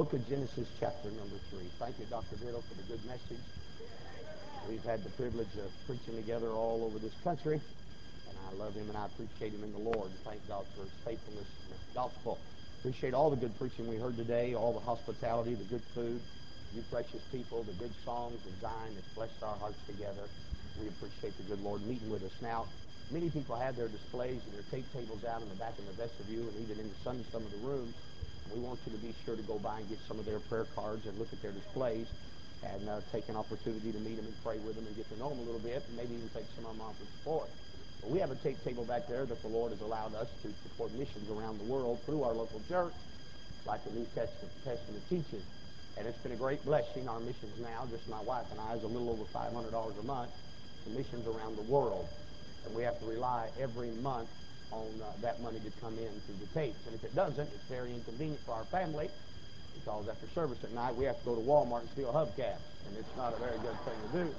book of Genesis, chapter number 3. Thank you, Dr. Biddle, for the good message. We've had the privilege of preaching together all over this country, and I love him and I appreciate him in the Lord. Thank God for his faithfulness in the gospel. Appreciate all the good preaching we heard today, all the hospitality, the good food, you precious people, the good songs of Zion that's blessed our hearts together. We appreciate the good Lord meeting with us. Now, many people have their displays and their tape tables out in the back in the vestibule and even in some of the rooms. We want you to be sure to go by and get some of their prayer cards and look at their displays and take an opportunity to meet them and pray with them and get to know them a little bit and maybe even take some of them off for support. But we have a tape table back there that the Lord has allowed us to support missions around the world through our local church, like the New Testament teaches. And it's been a great blessing. Our missions now, just my wife and I, is a little over $500 a month to missions around the world. And we have to rely every month on that money to come in through the tapes. And if it doesn't, it's very inconvenient for our family because after service at night, we have to go to Walmart and steal hubcaps. And it's not a very good thing to do.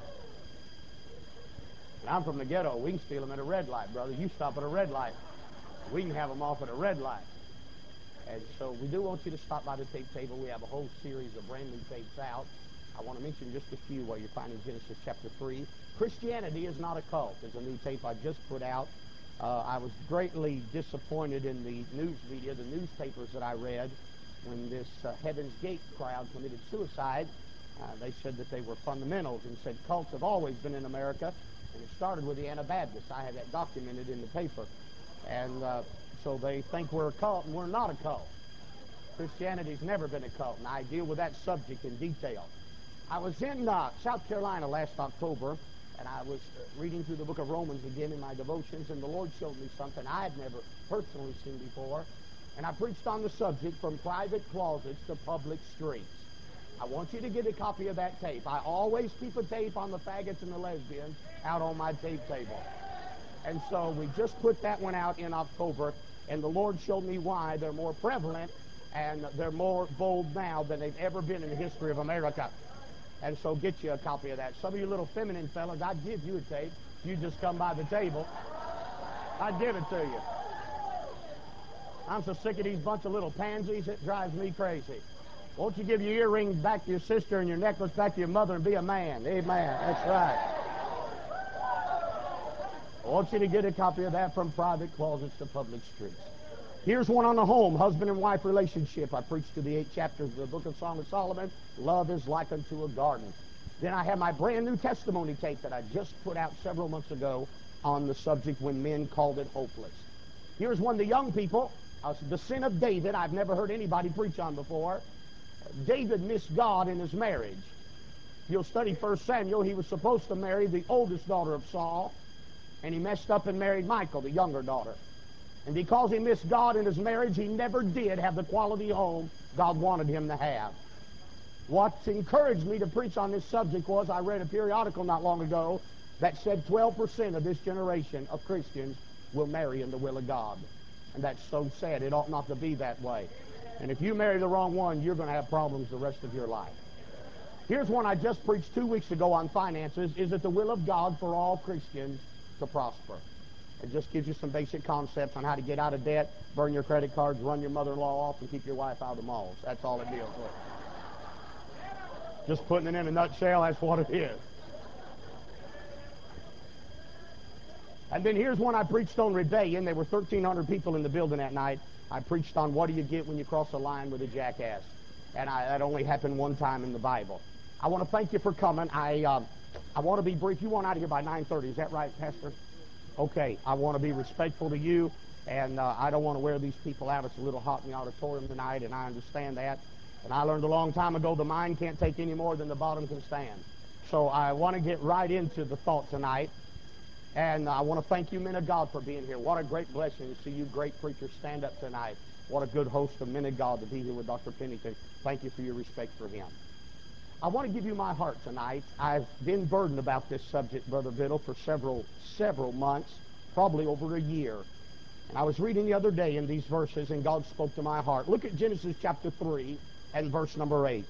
And I'm from the ghetto. We can steal them at a red light, brother. You stop at a red light. We can have them off at a red light. And so we do want you to stop by the tape table. We have a whole series of brand new tapes out. I want to mention just a few while you're finding Genesis chapter 3. Christianity is not a cult. There's a new tape I just put out. I was greatly disappointed in the news media, the newspapers that I read, when this Heaven's Gate crowd committed suicide. They said that they were fundamentals and said cults have always been in America, and it started with the Anabaptists. I have that documented in the paper. And so they think we're a cult, and we're not a cult. Christianity's never been a cult, and I deal with that subject in detail. I was in South Carolina last October, and I was reading through the book of Romans again in my devotions, and the Lord showed me something I had never personally seen before, and I preached on the subject, From Private Closets to Public Streets. I want you to get a copy of that tape. I always keep a tape on the faggots and the lesbians out on my tape table. And so we just put that one out in October, and the Lord showed me why they're more prevalent and they're more bold now than they've ever been in the history of America. And so get you a copy of that. Some of you little feminine fellas, I'd give you a tape. You just come by the table. I'd give it to you. I'm so sick of these bunch of little pansies, it drives me crazy. Won't you give your earrings back to your sister and your necklace back to your mother and be a man? Amen. That's right. I want you to get a copy of that, From Private Closets to Public Streets. Here's one on the home, husband and wife relationship. I preached to the 8 chapters of the book of Song of Solomon. Love is like unto a garden. Then I have my brand new testimony tape that I just put out several months ago on the subject, When Men Called It Hopeless. Here's one of the young people, the sin of David. I've never heard anybody preach on before. David missed God in his marriage. You'll study 1 Samuel. He was supposed to marry the oldest daughter of Saul, and he messed up and married Michal, the younger daughter. And because he missed God in his marriage, he never did have the quality home God wanted him to have. What encouraged me to preach on this subject was I read a periodical not long ago that said 12% of this generation of Christians will marry in the will of God. And that's so sad. It ought not to be that way. And if you marry the wrong one, you're going to have problems the rest of your life. Here's one I just preached 2 weeks ago on finances. Is it the will of God for all Christians to prosper? It just gives you some basic concepts on how to get out of debt, burn your credit cards, run your mother-in-law off, and keep your wife out of the malls. That's all it deals with. Just putting it in a nutshell, that's what it is. And then here's one I preached on rebellion. There were 1,300 people in the building that night. I preached on what do you get when you cross a line with a jackass. And that only happened one time in the Bible. I want to thank you for coming. I want to be brief. You want out of here by 9:30. Is that right, Pastor? Okay. I want to be respectful to you, and I don't want to wear these people out. It's a little hot in the auditorium tonight, and I understand that. And I learned a long time ago the mind can't take any more than the bottom can stand. So I want to get right into the thought tonight. And I want to thank you, men of God, for being here. What a great blessing to see you great preachers stand up tonight. What a good host of men of God to be here with Dr. Pennington. Thank you for your respect for him. I want to give you my heart tonight. I've been burdened about this subject, Brother Biddle, for several months, probably over a year. And I was reading the other day in these verses, and God spoke to my heart. Look at Genesis chapter 3 and verse number 8.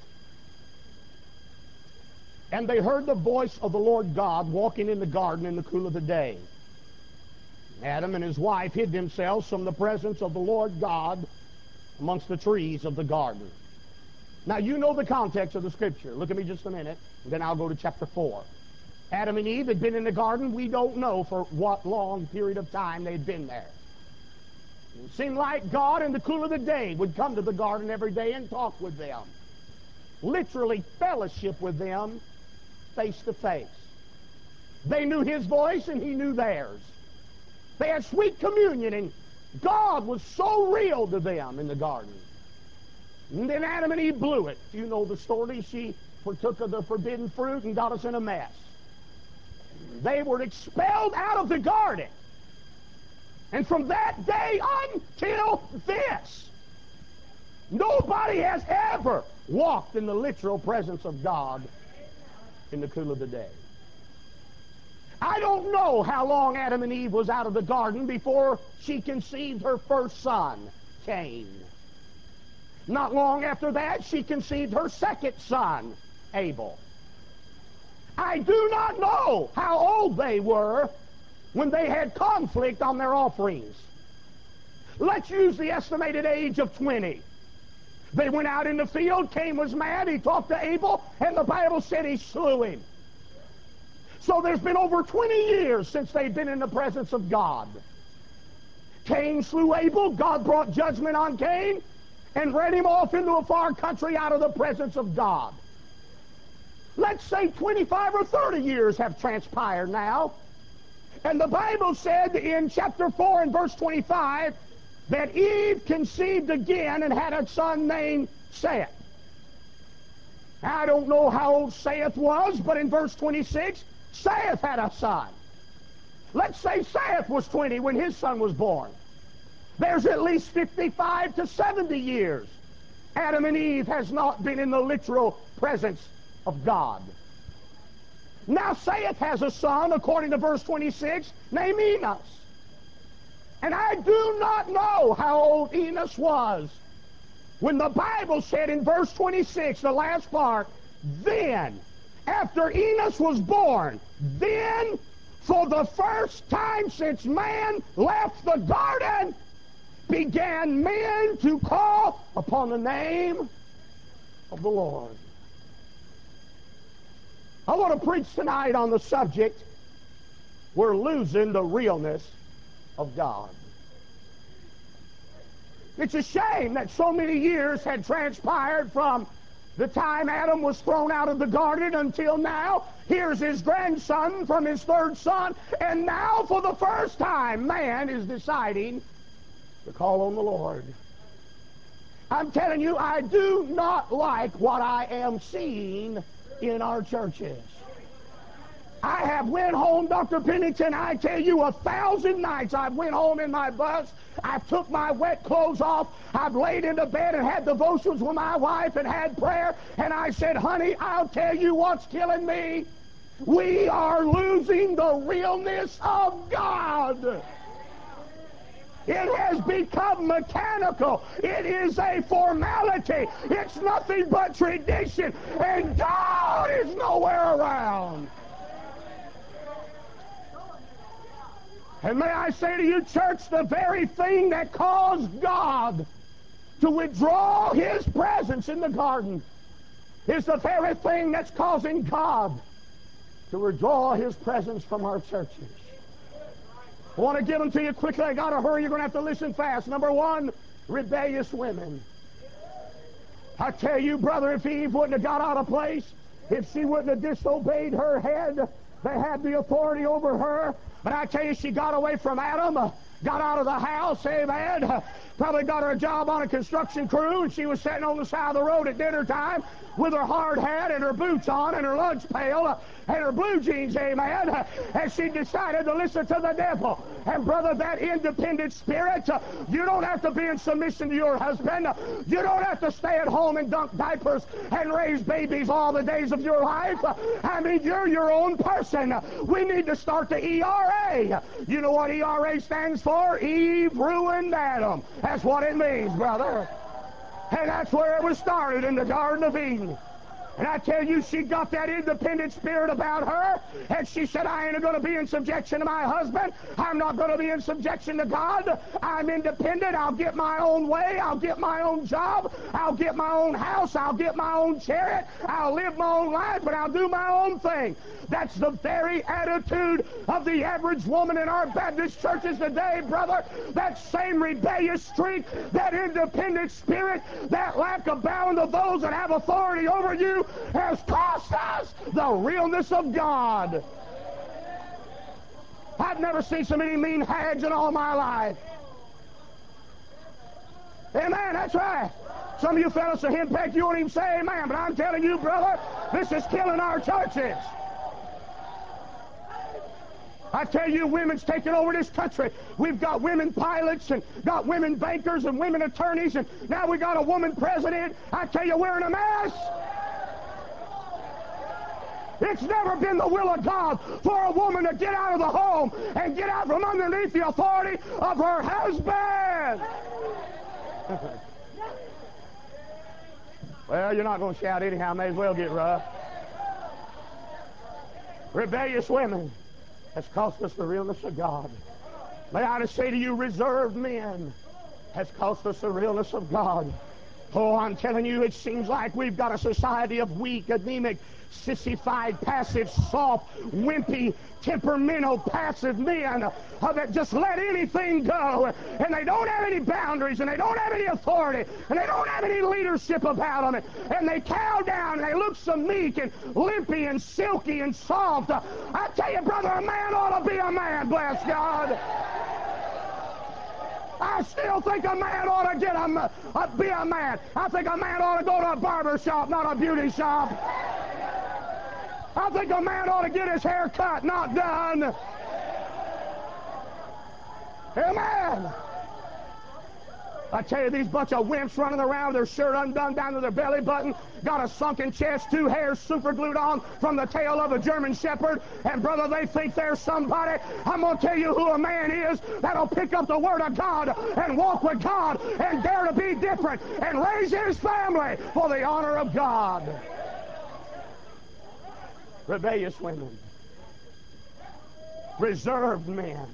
And they heard the voice of the Lord God walking in the garden in the cool of the day. Adam and his wife hid themselves from the presence of the Lord God amongst the trees of the garden. Now, you know the context of the scripture. Look at me just a minute, and then I'll go to chapter 4. Adam and Eve had been in the garden. We don't know for what long period of time they'd been there. It seemed like God in the cool of the day would come to the garden every day and talk with them. Literally fellowship with them face to face. They knew his voice and he knew theirs. They had sweet communion, and God was so real to them in the garden. And then Adam and Eve blew it. You know the story. She partook of the forbidden fruit and got us in a mess. They were expelled out of the garden. And from that day until this, nobody has ever walked in the literal presence of God in the cool of the day. I don't know how long Adam and Eve was out of the garden before she conceived her first son, Cain. Not long after that, she conceived her second son, Abel. I do not know how old they were when they had conflict on their offerings. Let's use the estimated age of 20. They went out in the field. Cain was mad. He talked to Abel, and the Bible said he slew him. So there's been over 20 years since they've been in the presence of God. Cain slew Abel. God brought judgment on Cain and ran him off into a far country out of the presence of God. Let's say 25 or 30 years have transpired now. And the Bible said in chapter 4 and verse 25 that Eve conceived again and had a son named Seth. I don't know how old Seth was, but in verse 26, Seth had a son. Let's say Seth was 20 when his son was born. There's at least 55 to 70 years. Adam and Eve has not been in the literal presence of God. Now Seth has a son, according to verse 26, named Enos. And I do not know how old Enos was when the Bible said in verse 26, the last part, then, after Enos was born, then, for the first time since man left the garden, began men to call upon the name of the Lord. I want to preach tonight on the subject, we're losing the realness of God. It's a shame that so many years had transpired from the time Adam was thrown out of the garden until now. Here's his grandson from his third son, and now for the first time man is deciding to call on the Lord. I'm telling you, I do not like what I am seeing in our churches. I have went home, Dr. Pennington, I tell you, 1,000 nights I've went home in my bus, I took my wet clothes off, I've laid into bed and had devotions with my wife and had prayer, and I said, honey, I'll tell you what's killing me. We are losing the realness of God. It has become mechanical. It is a formality. It's nothing but tradition. And God is nowhere around. And may I say to you, church, the very thing that caused God to withdraw his presence in the garden is the very thing that's causing God to withdraw his presence from our churches. I want to give them to you quickly. I got to hurry. You're going to have to listen fast. Number one, rebellious women. I tell you, brother, if Eve wouldn't have got out of place, if she wouldn't have disobeyed her head, they had the authority over her. But I tell you, she got away from Adam, got out of the house, amen. Probably got her a job on a construction crew, and she was sitting on the side of the road at dinner time with her hard hat and her boots on and her lunch pail and her blue jeans, amen. And she decided to listen to the devil. And brother, that independent spirit, you don't have to be in submission to your husband. You don't have to stay at home and dunk diapers and raise babies all the days of your life. I mean, you're your own person. We need to start the ERA. You know what ERA stands for? Eve ruined Adam. That's what it means, brother. And that's where it was started, in the Garden of Eden. And I tell you, she got that independent spirit about her, and she said, I ain't going to be in subjection to my husband. I'm not going to be in subjection to God. I'm independent. I'll get my own way. I'll get my own job. I'll get my own house. I'll get my own chariot. I'll live my own life, but I'll do my own thing. That's the very attitude of the average woman in our Baptist churches today, brother. That same rebellious streak, that independent spirit, that lack of bowing to those that have authority over you has cost us the realness of God. I've never seen so many mean hags in all my life. Amen, that's right. Some of you fellas are henpecked, you won't even say amen, but I'm telling you, brother, this is killing our churches. I tell you, women's taking over this country. We've got women pilots and got women bankers and women attorneys, and now we got a woman president. I tell you, we're in a mess. It's never been the will of God for a woman to get out of the home and get out from underneath the authority of her husband. Well, you're not going to shout anyhow. May as well get rough. Rebellious women has cost us the realness of God. May I just say to you, reserved men has cost us the realness of God. Oh, I'm telling you, it seems like we've got a society of weak, anemic, sissified, passive, soft, wimpy, temperamental, passive men that just let anything go, and they don't have any boundaries, and they don't have any authority, and they don't have any leadership about them, and they cow down, and they look so meek and limpy and silky and soft. I tell you, brother, a man ought to be a man, bless God. I still think a man ought to be a man. I think a man ought to go to a barber shop, not a beauty shop. I think a man ought to get his hair cut, not done. Amen. I tell you, these bunch of wimps running around with their shirt undone down to their belly button, got a sunken chest, two hairs super glued on from the tail of a German Shepherd, and brother, they think they're somebody. I'm going to tell you who a man is that'll pick up the Word of God and walk with God and dare to be different and raise his family for the honor of God. Rebellious women. Reserved men.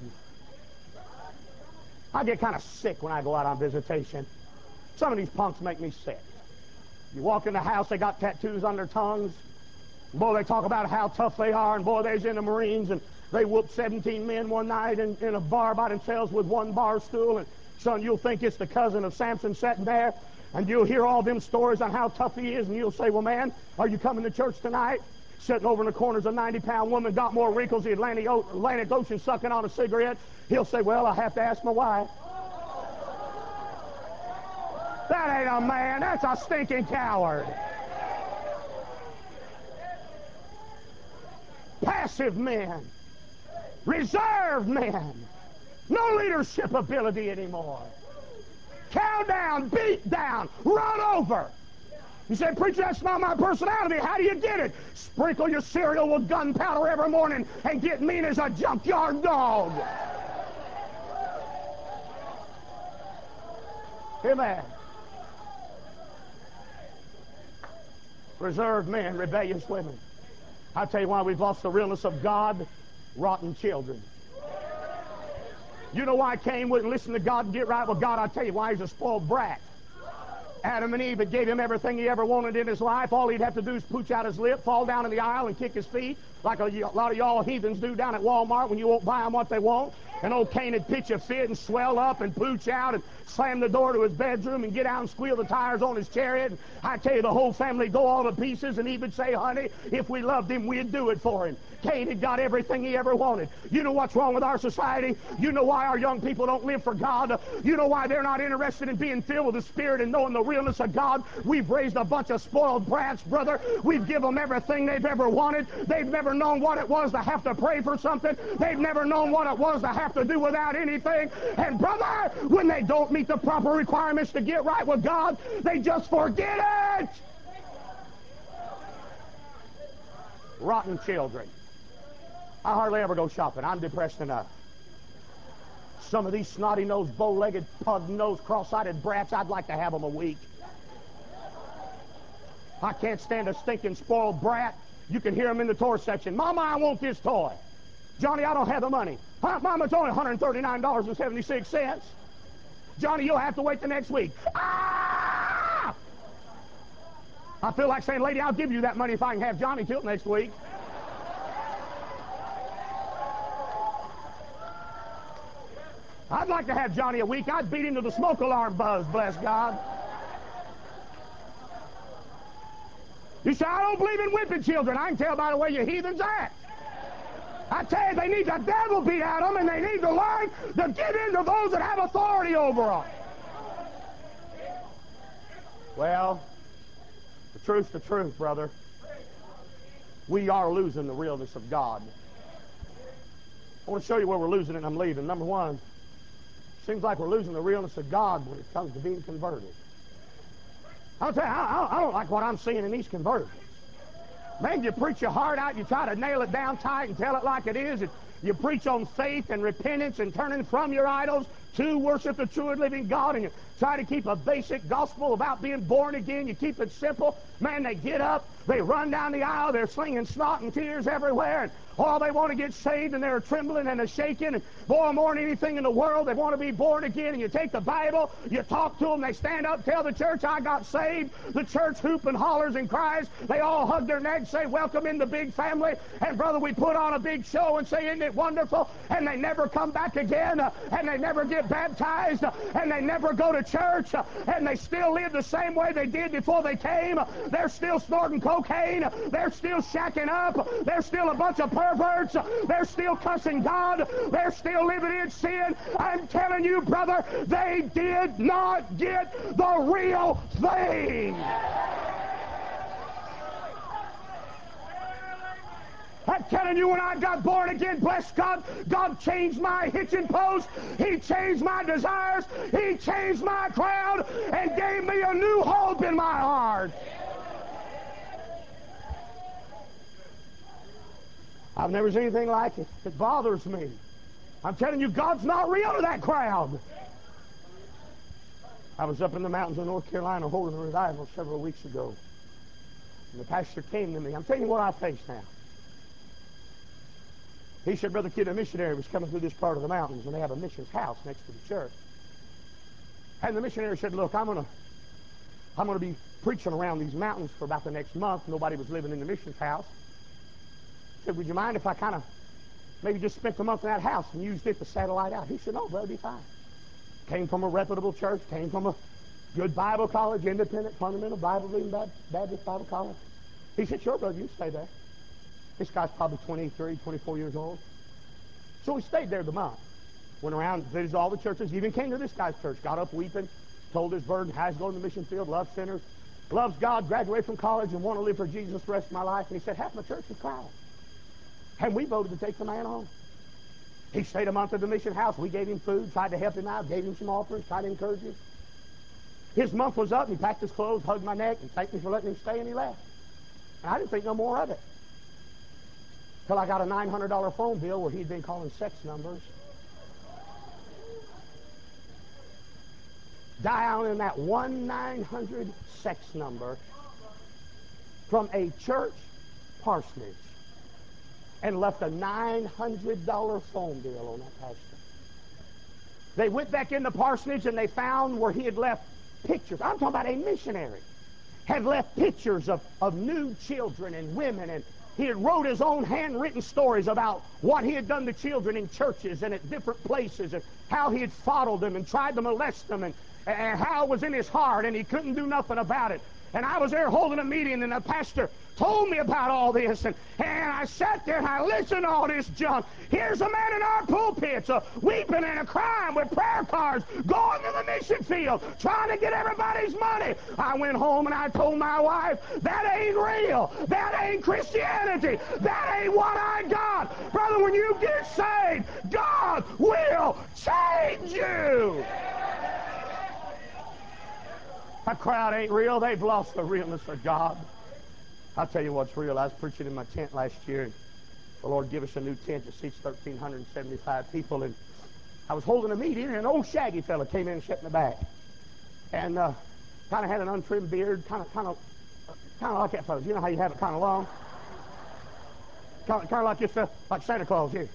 I get kind of sick when I go out on visitation. Some of these punks make me sick. You walk in the house, they got tattoos on their tongues. Boy, they talk about how tough they are, and boy, they's in the Marines, and they whooped 17 men one night in a bar by themselves with one bar stool, and son, you'll think it's the cousin of Samson sitting there, and you'll hear all them stories on how tough he is, and you'll say, well, man, are you coming to church tonight? Sitting over in the corner's a 90-pound woman, got more wrinkles than the Atlantic Ocean sucking on a cigarette. He'll say, well, I have to ask my wife. That ain't a man. That's a stinking coward. Passive men. Reserved men. No leadership ability anymore. Cow down, beat down, run over. You say, preacher, that's not my personality. How do you get it? Sprinkle your cereal with gunpowder every morning and get mean as a junkyard dog. Amen. Reserved men, rebellious women. I tell you why we've lost the realness of God. Rotten children. You know why Cain wouldn't listen to God and get right with God? I tell you why. He's a spoiled brat. Adam and Eve, it gave him everything he ever wanted in his life. All he'd have to do is pooch out his lip, fall down in the aisle, and kick his feet, like a lot of y'all heathens do down at Walmart when you won't buy them what they want. And old Cain would pitch a fit and swell up and pooch out and slam the door to his bedroom and get out and squeal the tires on his chariot. And I tell you, the whole family go all to pieces, and he would say, honey, if we loved him, we'd do it for him. Cain had got everything he ever wanted. You know what's wrong with our society? You know why our young people don't live for God? You know why they're not interested in being filled with the Spirit and knowing the realness of God? We've raised a bunch of spoiled brats, brother. We've given them everything they've ever wanted. They've never known what it was to have to pray for something. They've never known what it was to have to do without anything. And brother, when they don't meet the proper requirements to get right with God, they just forget it. Rotten children. I hardly ever go shopping. I'm depressed enough. Some of these snotty-nosed, bow-legged, pug-nosed, cross-eyed brats, I'd like to have them a week. I can't stand a stinking spoiled brat. You can hear him in the toy section. Mama, I want this toy. Johnny, I don't have the money. Huh? Mama, it's only $139.76. Johnny, you'll have to wait the next week. Ah! I feel like saying, lady, I'll give you that money if I can have Johnny till next week. I'd like to have Johnny a week. I'd beat him to the smoke alarm buzz, bless God. You say, I don't believe in whipping children. I can tell by the way you heathens act. I tell you, they need the devil beat out of them, and they need to learn to give in to those that have authority over them. Well, the truth, brother. We are losing the realness of God. I want to show you where we're losing it, and I'm leaving. Number one, seems like we're losing the realness of God when it comes to being converted. I'll tell you, I don't like what I'm seeing in these conversions. Man, you preach your heart out, you try to nail it down tight and tell it like it is. You preach on faith and repentance and turning from your idols to worship the true and living God, and you try to keep a basic gospel about being born again. You keep it simple. Man, they get up, they run down the aisle, they're slinging snot and tears everywhere, and they want to get saved, and they're trembling and they're shaking, and boy, more than anything in the world, they want to be born again. And you take the Bible, you talk to them, they stand up, tell the church, I got saved. The church hoop and hollers and cries. They all hug their necks, say, welcome in the big family. And brother, we put on a big show and say, isn't it wonderful? And they never come back again, and they never get baptized, and they never go to church, and they still live the same way they did before they came. They're still snorting cocaine. They're still shacking up. They're still a bunch of perverts. They're still cussing God. They're still living in sin. I'm telling you, brother, they did not get the real thing. I'm telling you, when I got born again, bless God, God changed my hitching post. He changed my desires. He changed my crowd and gave me a new hope in my heart. I've never seen anything like it. It bothers me. I'm telling you, God's not real to that crowd. I was up in the mountains of North Carolina holding a revival several weeks ago. And the pastor came to me. I'm telling you what I face now. He said, Brother Kidd, a missionary was coming through this part of the mountains, and they have a missions house next to the church. And the missionary said, look, I'm gonna be preaching around these mountains for about the next month. Nobody was living in the missions house. He said, would you mind if I kind of maybe just spent the month in that house and used it to satellite out? He said, no, brother, be fine. Came from a reputable church, came from a good Bible college, independent, fundamental, Bible-believing Baptist Bible college. He said, sure, brother, you stay there. This guy's probably 23, 24 years old. So we stayed there the month. Went around, visited all the churches, even came to this guy's church, got up weeping, told his burden, has to go to the mission field, loves sinners, loves God, graduated from college, and want to live for Jesus the rest of my life. And he said, half my church was crying. And we voted to take the man home. He stayed a month at the mission house. We gave him food, tried to help him out, gave him some offerings, tried to encourage him. His month was up, and he packed his clothes, hugged my neck, and thanked me for letting him stay, and he left. And I didn't think no more of it. Till I got a $900 phone bill where he'd been calling sex numbers. Dialing that 1-900 sex number from a church parsonage, and left a $900 phone bill on that pastor. They went back in the parsonage and they found where he had left pictures. I'm talking about a missionary. Had left pictures of nude children and women, and he had wrote his own handwritten stories about what he had done to children in churches and at different places, and how he had fondled them and tried to molest them, and how it was in his heart, and he couldn't do nothing about it. And I was there holding a meeting, and the pastor told me about all this, and I sat there and I listened to all this junk. Here's a man in our pulpits weeping and crying with prayer cards, going to the mission field, trying to get everybody's money. I went home and I told my wife, that ain't real. That ain't Christianity. That ain't what I got. Brother, when you get saved, God will change you. That crowd ain't real. They've lost the realness of God. I'll tell you what's real. I was preaching in my tent last year, and the Lord gave us a new tent that seats 1,375 people, and I was holding a meeting, and an old shaggy fella came in and sat in the back, and kind of had an untrimmed beard, kind of Kind of like that, fellas. You know how you have it kind of long? Kind of like this, like Santa Claus here.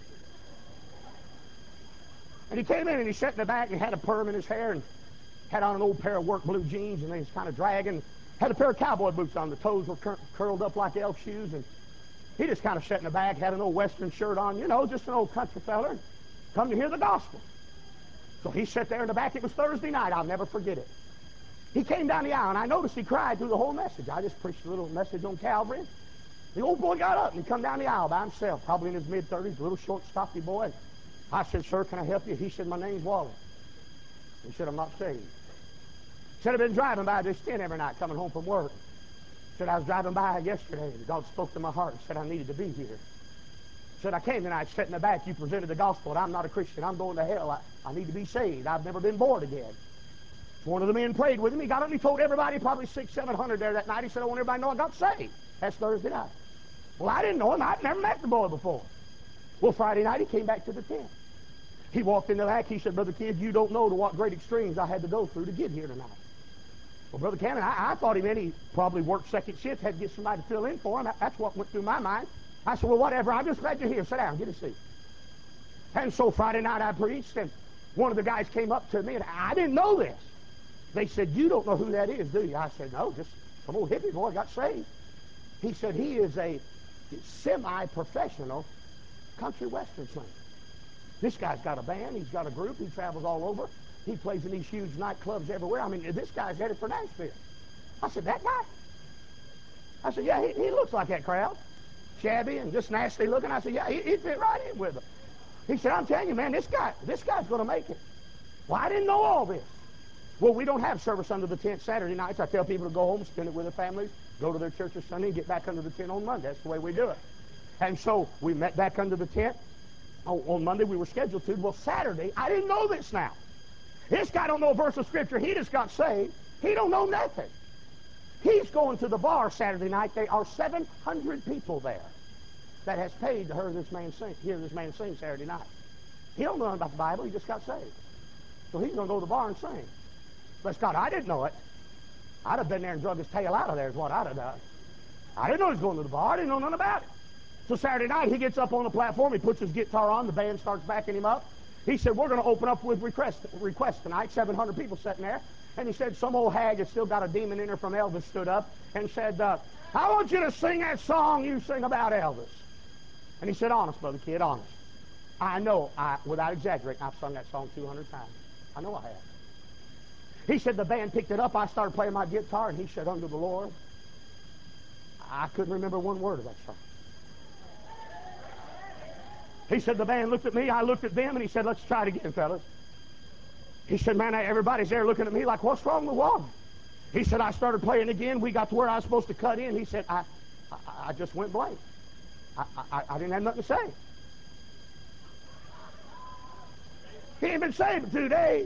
And he came in and he sat in the back and he had a perm in his hair and had on an old pair of work blue jeans and he was kind of dragging. Had a pair of cowboy boots on. The toes were curled up like elf shoes. And he just kind of sat in the back, had an old western shirt on, you know, just an old country feller. Come to hear the gospel. So he sat there in the back. It was Thursday night. I'll never forget it. He came down the aisle and I noticed he cried through the whole message. I just preached a little message on Calvary. The old boy got up and he come down the aisle by himself, probably in his mid-30s, a little short, stocky boy. I said, sir, can I help you? He said, my name's Wally. He said, I'm not saved. He said, I've been driving by this tent every night coming home from work. He said, I was driving by yesterday and God spoke to my heart and said I needed to be here. He said, I came tonight, sat in the back, you presented the gospel, and I'm not a Christian. I'm going to hell. I need to be saved. I've never been born again. One of the men prayed with him. He got up and he told everybody, probably 600, 700 there that night. He said, I want everybody to know I got saved. That's Thursday night. Well, I didn't know him. I'd never met the boy before. Well, Friday night he came back to the tent. He walked in the back. He said, Brother Kidd, you don't know to what great extremes I had to go through to get here tonight. Well, Brother Cannon, I thought he meant he probably worked second shift, had to get somebody to fill in for him. That's what went through my mind. I said, well, whatever. I'm just glad you're here. Sit down. Get a seat. And so Friday night I preached, and one of the guys came up to me, and I didn't know this. They said, you don't know who that is, do you? I said, no, just some old hippie boy got saved. He said, he is a semi-professional country western singer. This guy's got a band. He's got a group. He travels all over. He plays in these huge nightclubs everywhere. I mean, this guy's headed for Nashville. I said, that guy? I said, yeah, he looks like that crowd. Shabby and just nasty looking. I said, yeah, he'd fit right in with them. He said, I'm telling you, man, this guy's going to make it. Well, I didn't know all this. Well, we don't have service under the tent Saturday nights. I tell people to go home, spend it with their families, go to their church on Sunday, and get back under the tent on Monday. That's the way we do it. And so we met back under the tent. On Monday we were scheduled to. Well, Saturday, I didn't know this now. This guy don't know a verse of Scripture. He just got saved. He don't know nothing. He's going to the bar Saturday night. There are 700 people there that has paid to hear this man sing Saturday night. He don't know nothing about the Bible. He just got saved. So he's going to go to the bar and sing. Bless God, I didn't know it. I'd have been there and drug his tail out of there is what I'd have done. I didn't know he was going to the bar. I didn't know nothing about it. So Saturday night, he gets up on the platform. He puts his guitar on. The band starts backing him up. He said, we're going to open up with requests tonight. 700 people sitting there. And he said, some old hag that's still got a demon in her from Elvis stood up and said, I want you to sing that song you sing about Elvis. And he said, honest, Brother Kidd, honest. I know, without exaggerating, I've sung that song 200 times. I know I have. He said, the band picked it up. I started playing my guitar. And he said, under the Lord, I couldn't remember one word of that song. He said, the band looked at me, I looked at them, and he said, let's try it again, fellas. He said, man, everybody's there looking at me like, what's wrong with Wally? He said, I started playing again. We got to where I was supposed to cut in. He said, I just went blank. I didn't have nothing to say. He ain't been saved 2 days.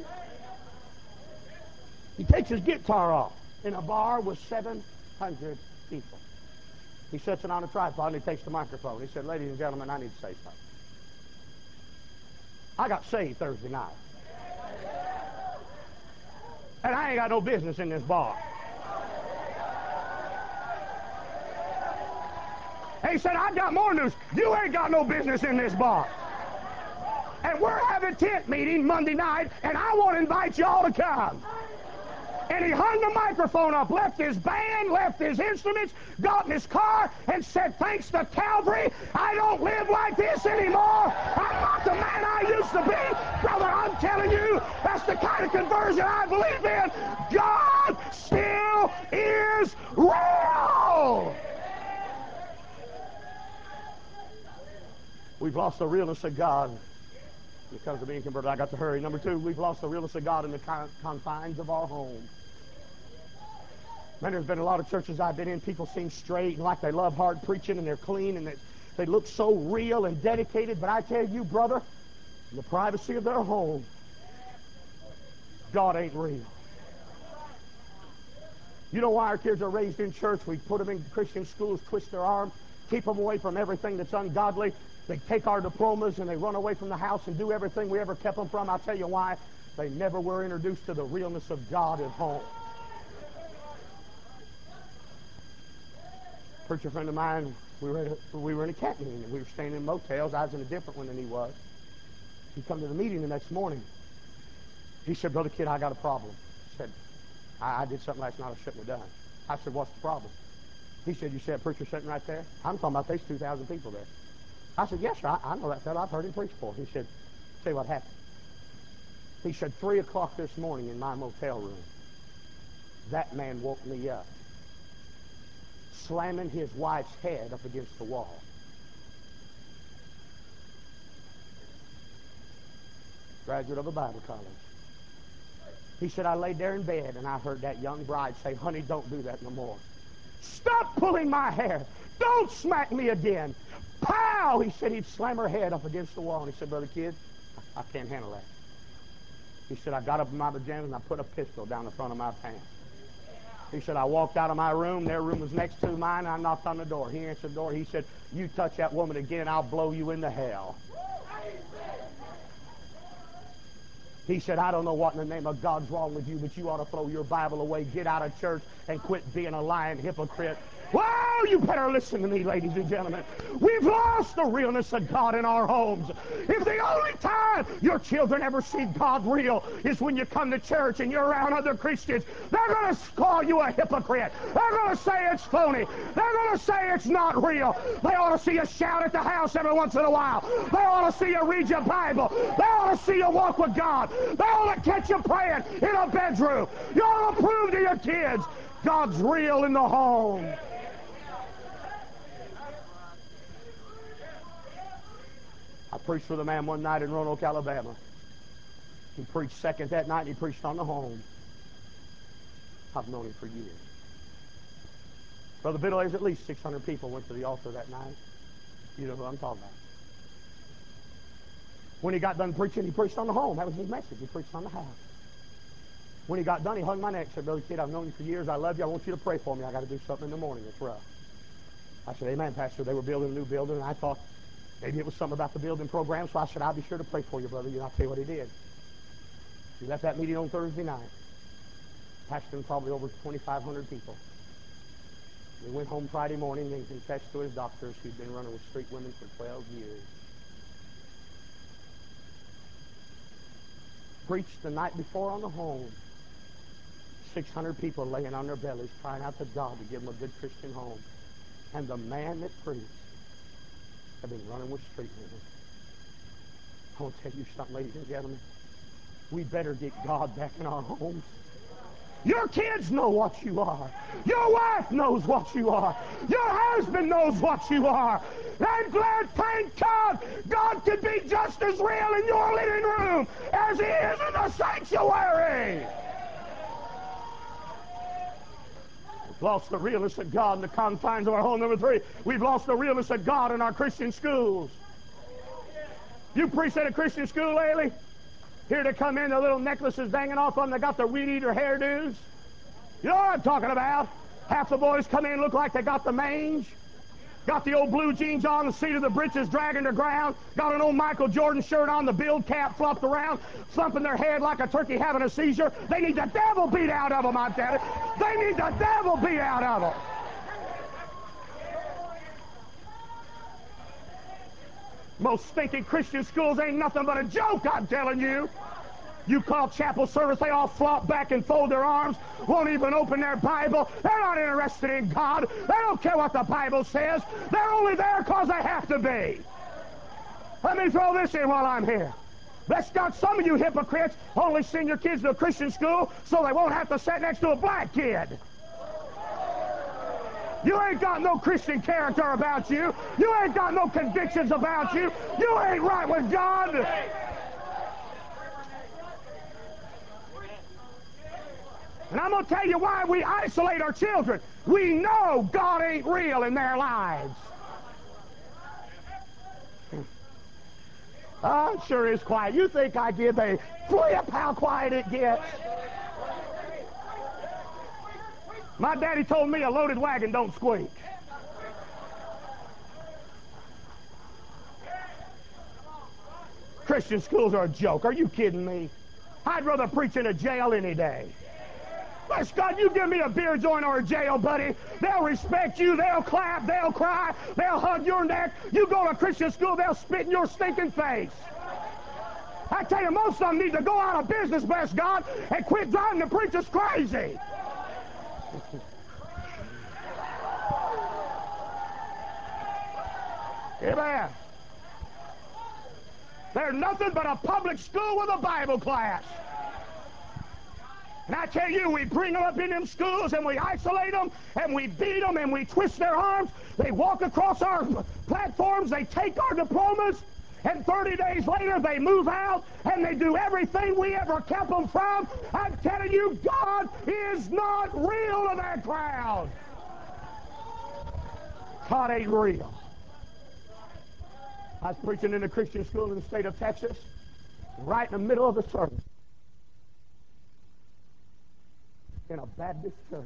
He takes his guitar off in a bar with 700 people. He sets it on a tripod and he takes the microphone. He said, ladies and gentlemen, I need to say something. I got saved Thursday night. And I ain't got no business in this bar. And he said, I got more news. You ain't got no business in this bar. And we're having a tent meeting Monday night, and I want to invite y'all to come. And he hung the microphone up, left his band, left his instruments, got in his car, and said, thanks to Calvary, I don't live like this anymore. I'm not the man I used to be. Brother, I'm telling you, that's the kind of conversion I believe in. God still is real. We've lost the realness of God when it comes to being converted. I got to hurry. Number two, we've lost the realness of God in the confines of our home. Man, there's been a lot of churches I've been in. People seem straight and like they love hard preaching and they're clean and they look so real and dedicated. But I tell you, brother, in the privacy of their home, God ain't real. You know why our kids are raised in church? We put them in Christian schools, twist their arm, keep them away from everything that's ungodly. They take our diplomas and they run away from the house and do everything we ever kept them from. I'll tell you why. They never were introduced to the realness of God at home. Preacher friend of mine, we were in a camp meeting, and we were staying in motels. I was in a different one than he was. He come to the meeting the next morning. He said, Brother Kidd, I got a problem. I said, I did something last night I shouldn't have done. I said, what's the problem? He said, you see that preacher sitting right there? I'm talking about there's 2,000 people there. I said, yes, sir, I know that fellow. I've heard him preach before. He said, tell you what happened. He said, 3 o'clock this morning in my motel room, that man woke me up, slamming his wife's head up against the wall. Graduate of a Bible college. He said, I laid there in bed and I heard that young bride say, honey, don't do that no more. Stop pulling my hair. Don't smack me again. Pow! He said he'd slam her head up against the wall. And he said, Brother Kidd, I can't handle that. He said, I got up in my pajamas and I put a pistol down the front of my pants. He said, I walked out of my room. Their room was next to mine. And I knocked on the door. He answered the door. He said, you touch that woman again, I'll blow you into hell. He said, I don't know what in the name of God's wrong with you, but you ought to throw your Bible away, get out of church, and quit being a lying hypocrite. Well, you better listen to me, ladies and gentlemen. We've lost the realness of God in our homes. If the only time your children ever see God real is when you come to church and you're around other Christians, they're going to call you a hypocrite. They're going to say it's phony. They're going to say it's not real. They ought to see you shout at the house every once in a while. They ought to see you read your Bible. They ought to see you walk with God. They ought to catch you praying in a bedroom. You ought to prove to your kids God's real in the home. I preached with a man one night in Roanoke, Alabama. He preached second that night, and he preached on the home. I've known him for years. Brother Biddle, there's at least 600 people went to the altar that night. You know who I'm talking about. When he got done preaching, he preached on the home. That was his message. He preached on the house. When he got done, he hung my neck and said, Brother Kidd, I've known you for years. I love you. I want you to pray for me. I got to do something in the morning. It's rough. I said, amen, Pastor. They were building a new building, and I thought maybe it was something about the building program, so I said, I'll be sure to pray for you, brother. And I'll tell you what he did. He left that meeting on Thursday night, pastoring probably over 2,500 people. He went home Friday morning and confessed to his doctors he'd been running with street women for 12 years. Preached the night before on the home. 600 people laying on their bellies, crying out to God to give them a good Christian home. And the man that preached had been running with street women. I want to tell you something, ladies and gentlemen. We better get God back in our homes. Your kids know what you are. Your wife knows what you are. Your husband knows what you are. I'm glad, thank God, God can be just as real in your living room as he is in the sanctuary. We've lost the realness of God in the confines of our home. Number 3, we've lost the realness of God in our Christian schools. You preached at a Christian school lately? Here they come in, their little necklaces danging off them. They got their weed eater hairdos. You know what I'm talking about? Half the boys come in, look like they got the mange. Got the old blue jeans on, the seat of the breeches dragging the ground. Got an old Michael Jordan shirt on, the build cap flopped around, thumping their head like a turkey having a seizure. They need the devil beat out of them, I'm telling you. They need the devil beat out of them. Most stinking Christian schools ain't nothing but a joke, I'm telling you. You call chapel service, they all flop back and fold their arms, won't even open their Bible. They're not interested in God. They don't care what the Bible says. They're only there because they have to be. Let me throw this in while I'm here. Bless God, some of you hypocrites only send your kids to a Christian school so they won't have to sit next to a black kid. You ain't got no Christian character about you. You ain't got no convictions about you. You ain't right with God. And I'm going to tell you why we isolate our children. We know God ain't real in their lives. Oh, it sure is quiet. You think I give a flip how quiet it gets? My daddy told me a loaded wagon don't squeak. Christian schools are a joke. Are you kidding me? I'd rather preach in a jail any day. Bless God, you give me a beer joint or a jail, buddy. They'll respect you. They'll clap. They'll cry. They'll hug your neck. You go to Christian school, they'll spit in your stinking face. I tell you, most of them need to go out of business, bless God, and quit driving the preachers crazy. Amen. They're nothing but a public school with a Bible class. And I tell you, we bring them up in them schools and we isolate them and we beat them and we twist their arms. They walk across our platforms, they take our diplomas, and 30 days later they move out and they do everything we ever kept them from. I'm telling you, God is not real to that crowd. God ain't real. I was preaching in a Christian school in the state of Texas, right in the middle of the service, in a Baptist church.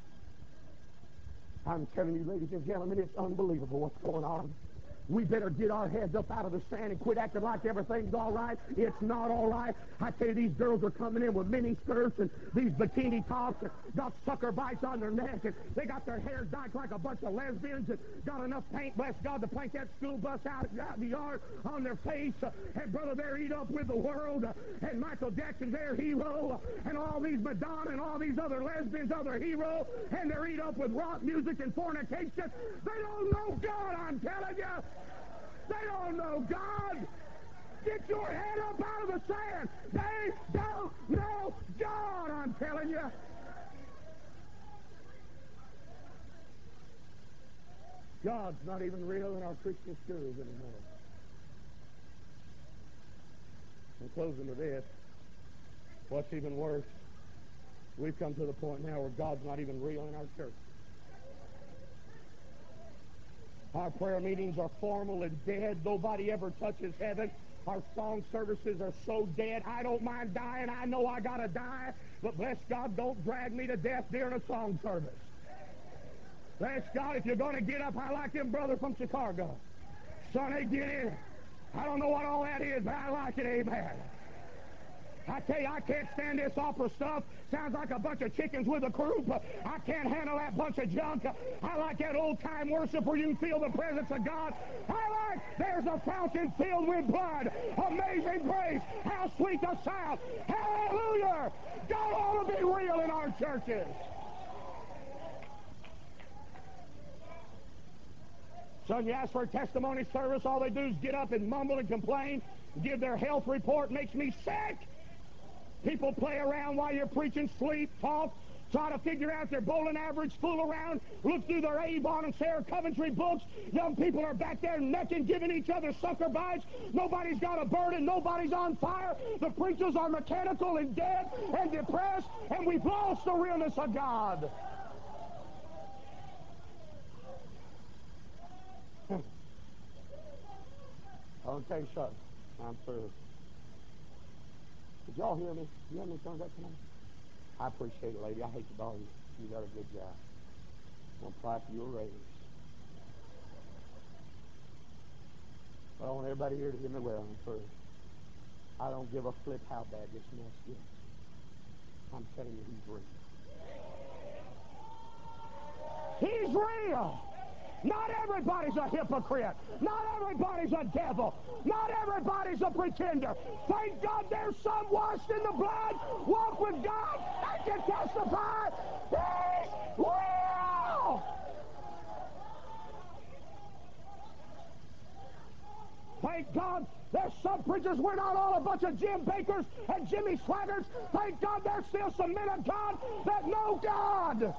I'm telling you, ladies and gentlemen, it's unbelievable what's going on. We better get our heads up out of the sand and quit acting like everything's all right. It's not all right. I tell you, these girls are coming in with mini skirts and these bikini tops and got sucker bites on their neck, and they got their hair dyed like a bunch of lesbians and got enough paint, bless God, to paint that school bus out in the yard on their face. And brother, they're eat up with the world. And Michael Jackson's their hero. And all these Madonna and all these other lesbians are their hero. And they're eat up with rock music and fornication. They don't know God, I'm telling you. They don't know God. Get your head up out of the sand. They don't know God, I'm telling you. God's not even real in our Christian schools anymore. In closing with this, what's even worse, we've come to the point now where God's not even real in our church. Our prayer meetings are formal and dead. Nobody ever touches heaven. Our song services are so dead. I don't mind dying. I know I got to die. But bless God, don't drag me to death during a song service. Bless God, if you're going to get up, I like them brothers from Chicago. Sonny, get in. I don't know what all that is, but I like it, amen. I tell you, I can't stand this opera stuff. Sounds like a bunch of chickens with a croup. I can't handle that bunch of junk. I like that old-time worship where you can feel the presence of God. I like there's a fountain filled with blood. Amazing grace. How sweet the sound. Hallelujah. God ought to be real in our churches. Son, you ask for a testimony service, all they do is get up and mumble and complain, give their health report. Makes me sick. People play around while you're preaching, sleep, talk, try to figure out their bowling average, fool around, look through their Avon and Sarah Coventry books. Young people are back there necking, giving each other sucker bites. Nobody's got a burden. Nobody's on fire. The preachers are mechanical and dead and depressed, and we've lost the realness of God. I'll tell you something. I'm through. Did y'all hear me? You hear me turn that tonight? I appreciate it, lady. I hate to bother you. You got a good job. I'm going to apply for your raise. But I want everybody here to hear me well. I'm through. I don't give a flip how bad this mess gets. I'm telling you, he's real. He's real. Not everybody's a hypocrite. Not everybody's a devil. Not everybody's a pretender. Thank God there's some washed in the blood, walk with God, and can testify. He's real. Thank God there's some preachers. We're not all a bunch of Jim Bakers and Jimmy Swaggarts. Thank God there's still some men of God that know God.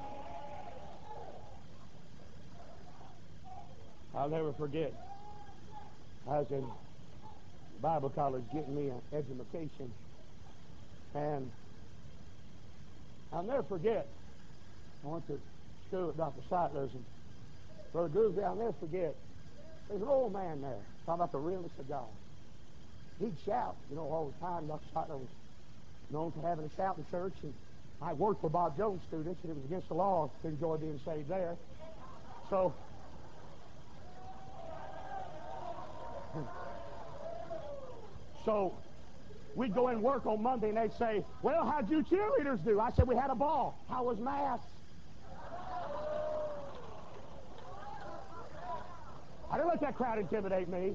I'll never forget, I was in Bible college getting me an education, and I'll never forget, I went to school with Dr. Seidler's, and Brother Gooseby, I'll never forget, there's an old man there, talking about the realness of God. He'd shout, all the time. Dr. Seidler was known for having a shout in church, and I worked for Bob Jones students, and it was against the law to enjoy being saved there. So We'd go in work on Monday and they'd say, well, how'd you cheerleaders do? I said, we had a ball. How was Mass? I didn't let that crowd intimidate me.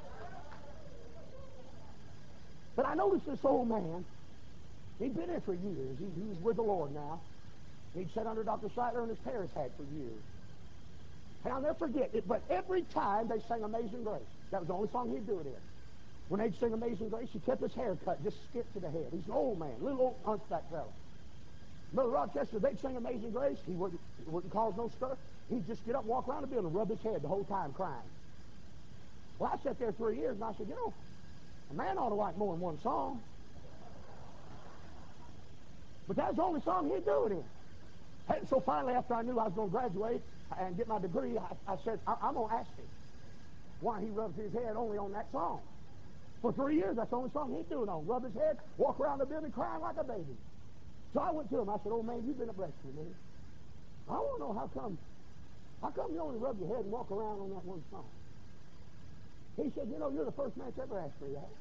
But I noticed this old man. He'd been there for years. He's with the Lord now. He'd sat under Dr. Sightler in his Paris hat for years. And I'll never forget it, but every time they sang Amazing Grace, that was the only song he'd do it in. When they'd sing Amazing Grace, he kept his hair cut, just skipped to the head. He's an old man, little old hunchback fella. Brother Rochester, they'd sing Amazing Grace. He wouldn't cause no stir. He'd just get up, walk around the building, and rub his head the whole time crying. Well, I sat there 3 years, and I said, a man ought to write more than one song. But that was the only song he'd do it in. And so finally, after I knew I was going to graduate and get my degree, I said, I'm going to ask him why he rubs his head only on that song. For 3 years, that's the only song he'd do it on. Rub his head, walk around the building crying like a baby. So I went to him. I said, man, you've been a blessing to me. I want to know how come you only rub your head and walk around on that one song? He said, you're the first man that's ever asked me that.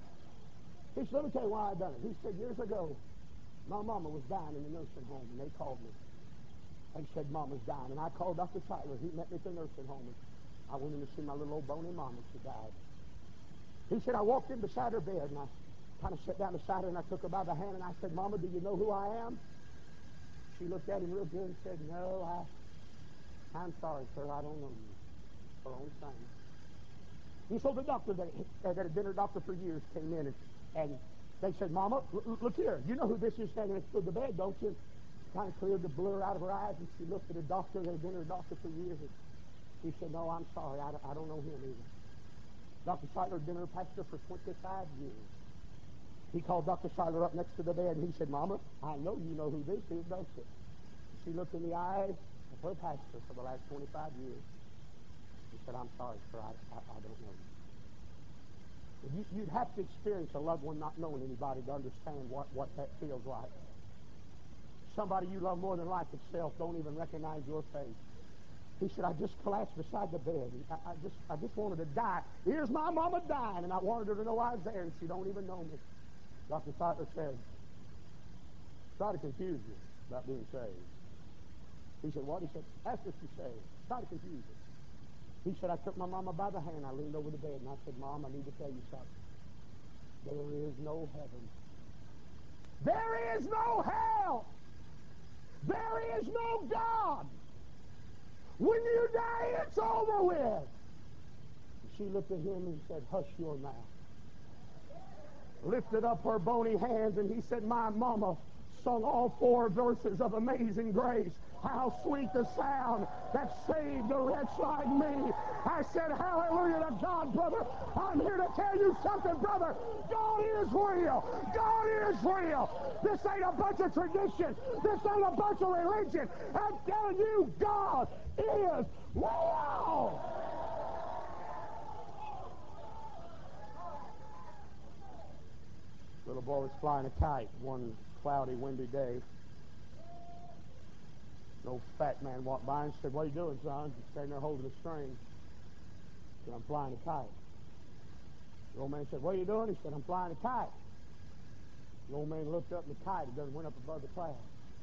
He said, let me tell you why I done it. He said, years ago, my mama was dying in the nursing home, and they called me. They said, Mama's dying. And I called Dr. Sightler. He met me at the nursing home, and I went in to see my little old bony mama. She died. He said, I walked in beside her bed, and I kind of sat down beside her, and I took her by the hand, and I said, Mama, do you know who I am? She looked at him real good and said, no, I'm sorry, sir, I don't know you. Her own son. And so the doctor that had been her doctor for years came in, and they said, Mama, look here, you know who this is standing next to the bed, don't you? Kind of cleared the blur out of her eyes, and she looked at her doctor that had been her doctor for years, and she said, no, I'm sorry, I don't know him either. Dr. Sightler had been her pastor for 25 years. He called Dr. Sightler up next to the bed, and he said, Mama, I know you know who this is, don't you? And she looked in the eyes of her pastor for the last 25 years. He said, I'm sorry, sir, I don't know you. You'd have to experience a loved one not knowing anybody to understand what that feels like. Somebody you love more than life itself don't even recognize your face. He said, I just collapsed beside the bed. I just wanted to die. Here's my mama dying, and I wanted her to know I was there, and she don't even know me. Dr. Sightler said, try to confuse you about being saved. He said, what? He said, ask her if she's saved. Try to confuse her. He said, I took my mama by the hand. I leaned over the bed, and I said, Mom, I need to tell you something. There is no heaven. There is no hell. There is no God. When you die, it's over with. And she looked at him and said, hush your mouth. Lifted up her bony hands, and he said, my mama sung all 4 verses of Amazing Grace. How sweet the sound that saved a wretch like me. I said, hallelujah to God, brother. I'm here to tell you something, brother. God is real. God is real. This ain't a bunch of tradition. This ain't a bunch of religion. I'm telling you, God is real. Little boy was flying a kite one cloudy, windy day. An old fat man walked by and said, what are you doing, son? He's standing there holding a string. He said, I'm flying a kite. The old man said, what are you doing? He said, I'm flying a kite. The old man looked up, and the kite went up above the clouds.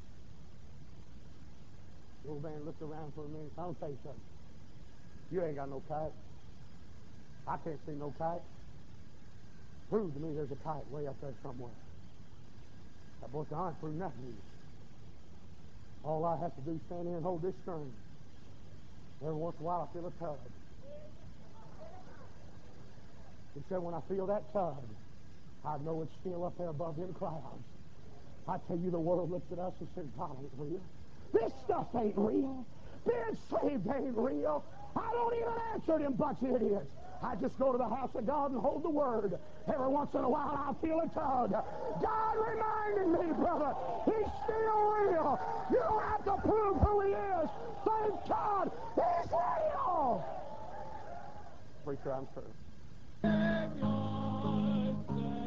The old man looked around for a minute. I'll tell you something. You ain't got no kite. I can't see no kite. Prove to me there's a kite way up there somewhere. That boy said, I ain't proved nothing to you. All I have to do is stand here and hold this string. Every once in a while I feel a tug. He said, when I feel that tug, I know it's still up there above them clouds. I tell you, the world looks at us and says, God ain't real. This stuff ain't real. Being saved ain't real. I don't even answer them bunch of idiots. I just go to the house of God and hold the word. Every once in a while I feel a tug. God reminded me, brother, he's still real. You don't have to prove who he is. Thank God, he's real. Preacher, I'm through.